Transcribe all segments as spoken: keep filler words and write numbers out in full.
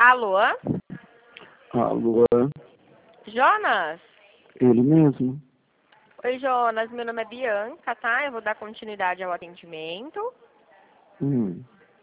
Alô? Alô? Jonas? Ele mesmo. Oi, Jonas. Meu nome é Bianca, tá? Eu vou dar continuidade ao atendimento. Hum.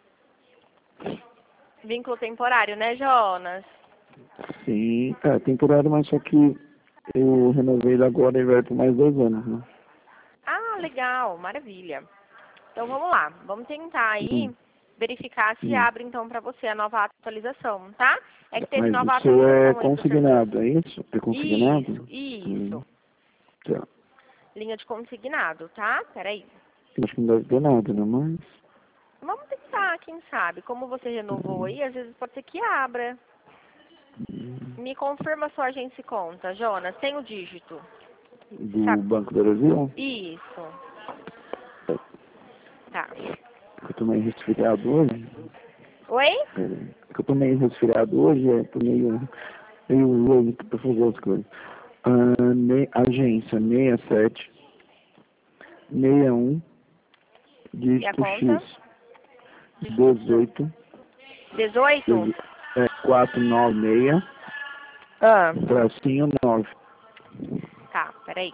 Vínculo temporário, né, Jonas? Sim, é temporário, mas só que eu renovei ele agora e vai por mais dois anos, né? Ah, legal. Maravilha. Então, vamos lá. Vamos tentar aí Hum. verificar se Hum. abre, então, para você a nova atualização, tá? É que teve Mas nova o seu é atualização aí do serviço. consignado, é isso? É Isso, consignado? isso. Hum. Tá. Linha de consignado, tá? Peraí. Acho que não deve ter nada, né? Mas... Vamos tentar, quem sabe. Como você renovou aí, às vezes pode ser que abra. Hum. Me confirma sua agência e conta, Jonas. Tem o dígito. Do Sabe? Banco do Brasil? Isso. É. Tá. Eu tô meio resfriado hoje. Oi? É. Eu tô meio resfriado hoje, é, tô meio, meio louco pra fazer as coisas. Ah, ne, agência seis sete, seis um, E a dígito conta? X, dezoito, dezoito? é, quatrocentos e noventa e seis, Ah. tracinho nove. Tá, peraí.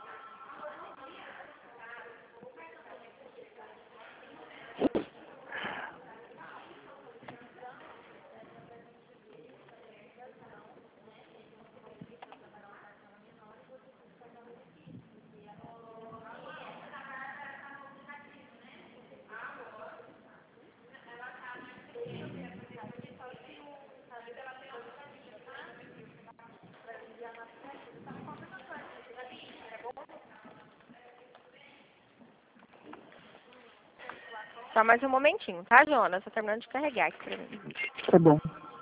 Só mais um momentinho, tá, Jonas? Tô terminando de carregar aqui pra mim. Tá bom.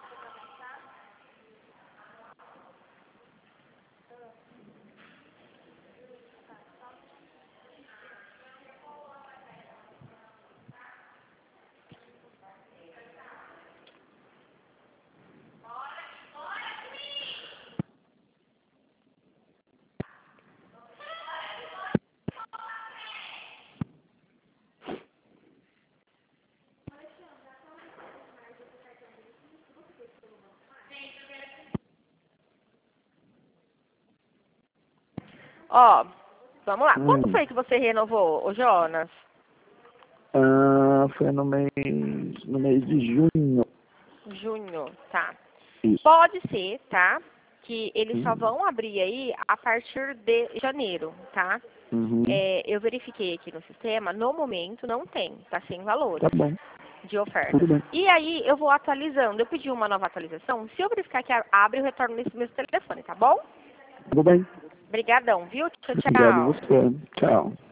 Ó, vamos lá. Hum. Quando foi que você renovou, ô Jonas? Ah, foi no mês, no mês de junho. Junho, tá. Isso. Pode ser, tá? Que eles só Hum. vão abrir aí a partir de janeiro, tá? Uhum. É, eu verifiquei aqui no sistema, no momento não tem, tá sem valores Tá bom. de oferta. Tudo bem. E aí eu vou atualizando, eu pedi uma nova atualização, se eu verificar que abre, eu retorno nesse mesmo telefone, tá bom? Tudo bem. Obrigadão, viu? Tchau, Obrigado a tchau. você. Tchau.